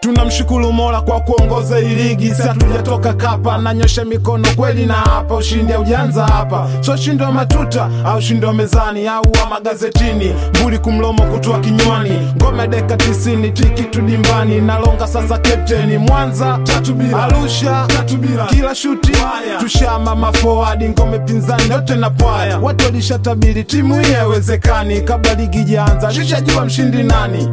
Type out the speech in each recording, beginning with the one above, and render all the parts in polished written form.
Tunamshukuru Mola kwa kuongoza hii ligi. Sisi hatujatoka kapa, nanyosha mikono kweli na hapa. Ushindi haujaanza hapa, so ushindi wa matuta au ushindi wa mezani au wa magazetini. Mbuli kumlomo kutoa kinywani, ngome deka 90 tiki tudimbani. Nalonga sasa captain Mwanza 3-0, Arusha 3-0, kila shuti tushama maforward. Ngome pinzani yote na pwaya, watu walishatabiri timu hii haiwezekani. Kabla ligi ijaanza shishajua mshindi nani.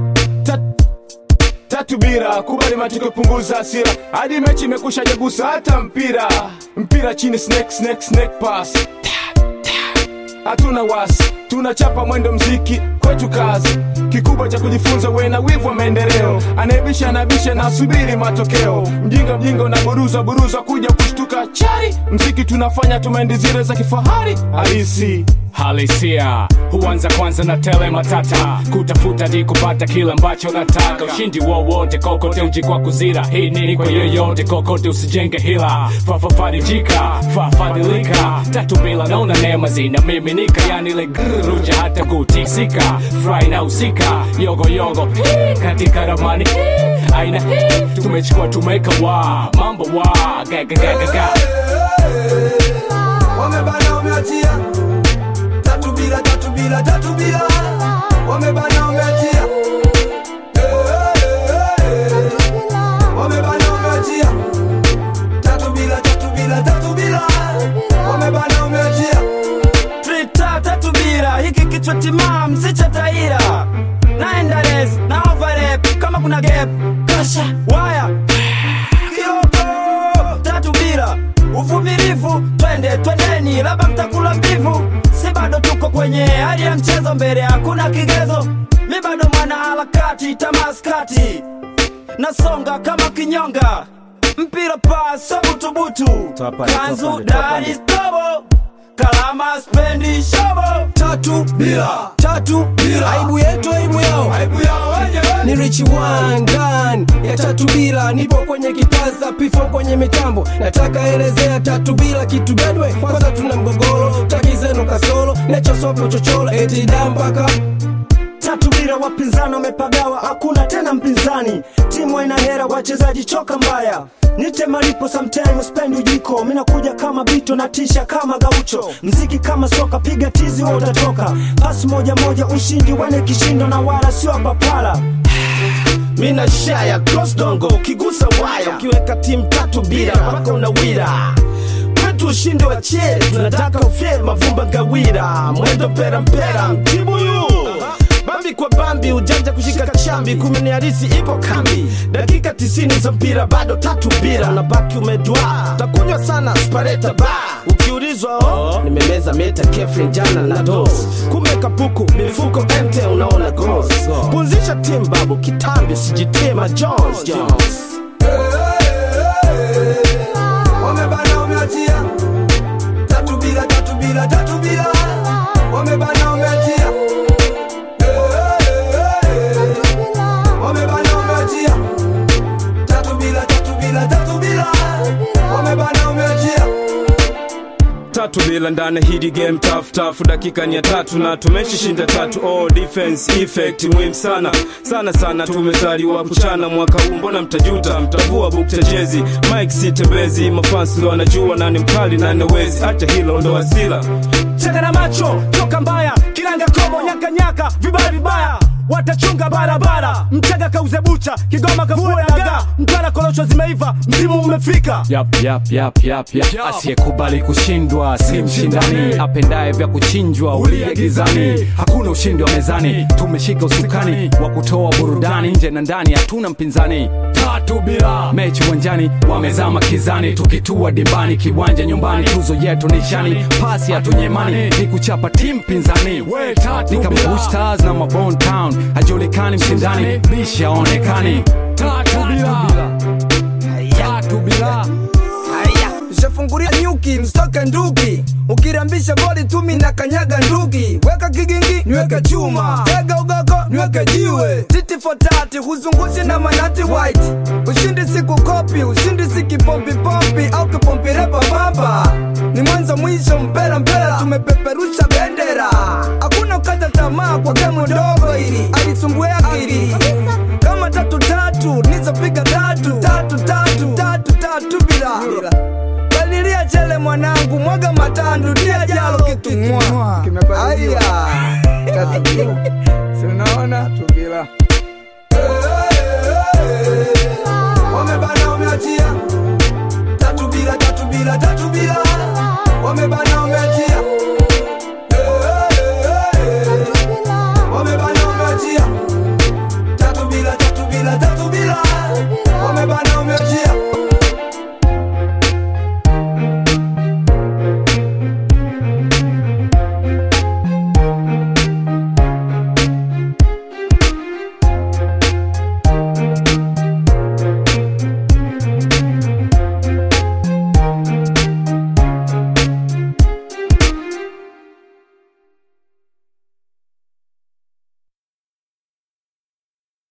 3-0, kubali matokeo, punguza hasira. Hadi mechi imekusha jagusa hata mpira chini, snake pass. Hatuna wasi, tunachapa mwendo mziki, kwetu kazi. Kikubwa cha kujifunza, we na wivu wa maendeleo. Anayebisha anabisha na subiri matokeo. Mjinga unaburuza kuja kushtuka chari. Mziki tunafanya tumendi zile za kifahari. Halisia huanza kwanza na tele matata, kutafuta di kupata kila ambacho nataka. Ushindi wowote kokote uji kwa kuzira, hii ni kwa yoyote kokote usijenge hila. Fafadilika 3-0 naona neema zina miminika. Yani le ruja hata kutisika, fry na usika. Yogo katika ramani aina tumechukua tumeka mambo gaga. Wamebana umeachia 3-0, wamebana umeachia. Wamebana umeachia 3-0, wamebana umeachia. 3-0, hiki kichwa timam sicha taira. Naenda race na overlap kama kuna gap kasha waya kioko. 3-0, uvumilivu, twendeni labda mtakula mbivu. Si bado tuko kwenye hali ya mchezo, mbele hakuna kigezo. Mi bado mwana harakati tamaskati, nasonga kama kinyonga. Mpira paso butubutu, kanzu dari stobo, kalama spendi shobo. 3-0, aibu yetu aibu yao ni Richie Wangan ya 3-0. Nipo kwenye kipaza pifo kwenye mitambo, nataka elezea 3-0 kitu bedwe. Kwanza tuna mgogoro, taki zenu kasoro, necho sopo chocholo eti dambaka. 3-0, wapinzani wamepagawa, hakuna tena mpinzani. Timu haina hera, wachezaji choka mbaya. Nite malipo sometimes spend ujiko. Mina kuja kama bito na tisha kama gaucho. Mziki kama soka, piga tizi wa utatoka. Pasi moja ushindi wane kishindo na wala sio papala. Mina shaya cross dongo, kigusa waya. Ukiweka timu 3-0 mpaka unawira. Kwetu ushindi wa chere, tunataka ufie mavumba gawira. Mwendo pera mtibu yu Bambi kwa bambi, ujanja kushika chambi. Kumeni harisi ipo kambi, dakika 90 za mpira bado 3-0. Unabaki umedua, takunywa sana spareta ba. Ukiulizwa nimemeza meta kefrin jana na dos. Kumbe kapuku, mifuko ente unaona ghost. Punzisha team babu kitambi, sijitema Jones. Wamebana umeachia 3-0, wamebana umeachia. Wamebana umeachia 3-0, wamebana umeachia. 3-0 ndani hidi game tough. Dakika ni ya 3 na tumeshinda 3. Defense effect muhimu sana. Tumezaliwa kuchana mwaka huu, mbona mtajuta? Mtavua bukta jezi, Mike sitembezi. Mafans leo wanajua nani mkali na nawezi. Acha hilo ndo asila. Cheka na macho, toka mbaya, kiranga komo nyaka vibaya. Watachunga barabara, mchaga kauze bucha, Kigoma kavue daga. Mtara korosho zimeiva, msimu umefika. Yap. Asiyekubali kushindwa si mshindani, apendaye vya kuchinjwa ulia gizani. Hakuna ushindi wa mezani, tumeshika usukani wa kutoa burudani. Nje na ndani hatuna mpinzani. 3-0, mechi uwanjani, wamezama kizani. Tukitua dimbani, kiwanja nyumbani, tuzo yetu nishani. Pasi hatunyemani, ni kuchapa timu pinzani. Ni kama Bush Stars na Mabone Town, hajulikani mshindani, bisha onekani. 3-0. Nishafunguria nyuki, mstoka nduki. Ukirambisha body tumi na kanyaga nduki. Weka kigingi, niweke chuma. Tega ugoko, niweke jiwe. Titi for tati, huzungushi na manati white. Ushindi siku kopi, ushindi siki pompi au kipompi repa baba. Ni mwanzo mwisho mpela, tumepeperusha bendera. Hakuna ukata tamaa kwa gemu dogo hili, alisumbua akili. Kama 3-3 tatu nizopiga tatu bila balilia chele mwanangu mwaga matandu tia jalo kitumwa Kimepaliwa. Tatu bila. Si unaona? Tatu bila.